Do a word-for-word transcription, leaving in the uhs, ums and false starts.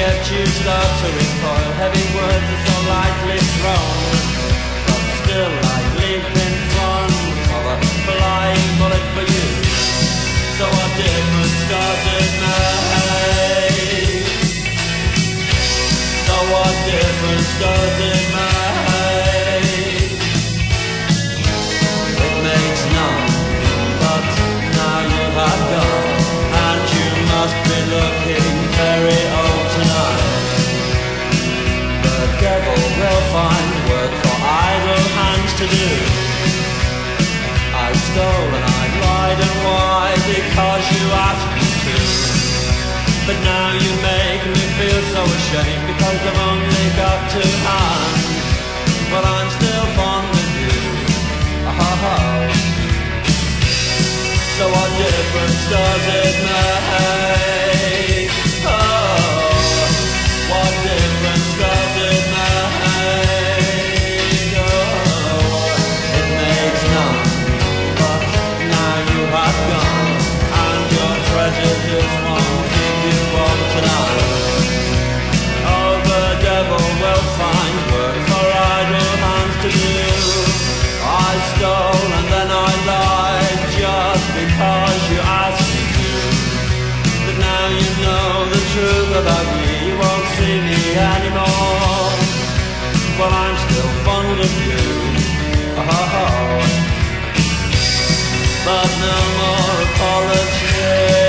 yet you start to recoil. Heavy words are so lightly thrown, but still I leap in front of a flying bullet for you. So what difference does it make? So what difference does it make? It makes none, but now you have gone, and you must be looking very old tonight. The devil will find work for idle hands to do. I stole and I lied, and why? Because you asked me to. But now you make me feel so ashamed, because I've only got two hands. But I'm still fond of you. Oh. So what difference does it make? Oh, what difference does it make? Oh, it makes none, but now you have gone, and your treasure just won't keep you warm tonight. Oh, the devil will find work for idle hands to do. I stole and then I lied, just because you asked me to. But now you know the truth about me, you won't see me anymore. Well, I'm still fond of you. Oh. But no more apologies.